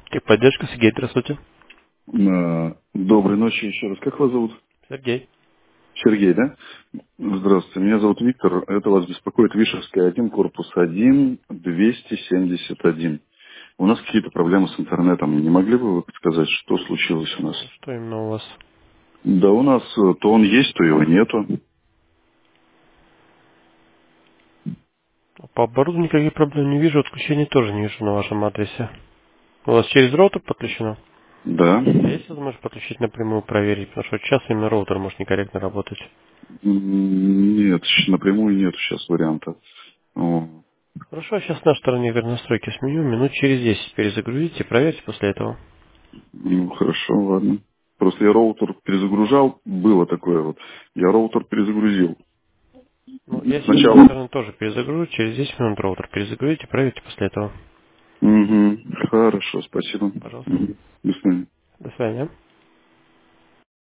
Техподдержка, Сергей, здравствуйте. Доброй ночи еще раз. Как вас зовут? Сергей. Сергей, да? Здравствуйте. Меня зовут Виктор. Это вас беспокоит Вишерская 1, корпус 1, 271. У нас какие-то проблемы с интернетом. Не могли бы вы подсказать, что случилось у нас? Что именно у вас? Да у нас то он есть, то его нету. По оборудованию никаких проблем не вижу, отключений тоже не вижу на вашем адресе. У вас через роутер подключено? Да. А есть возможность подключить напрямую, проверить? Потому что сейчас именно роутер может некорректно работать. Нет, напрямую нет сейчас варианта. О, Хорошо, сейчас на стороне настройки сменю, минут через 10 перезагрузите, проверьте после этого. ну, хорошо, ладно. Просто я роутер перезагружал, было такое вот. Я роутер перезагрузил. Ну, я сейчас на Сначала. стороне тоже перезагружу, через 10 минут роутер перезагрузите, проверьте после этого. Угу. Хорошо, спасибо. Пожалуйста. Мгм. До свидания. До свидания.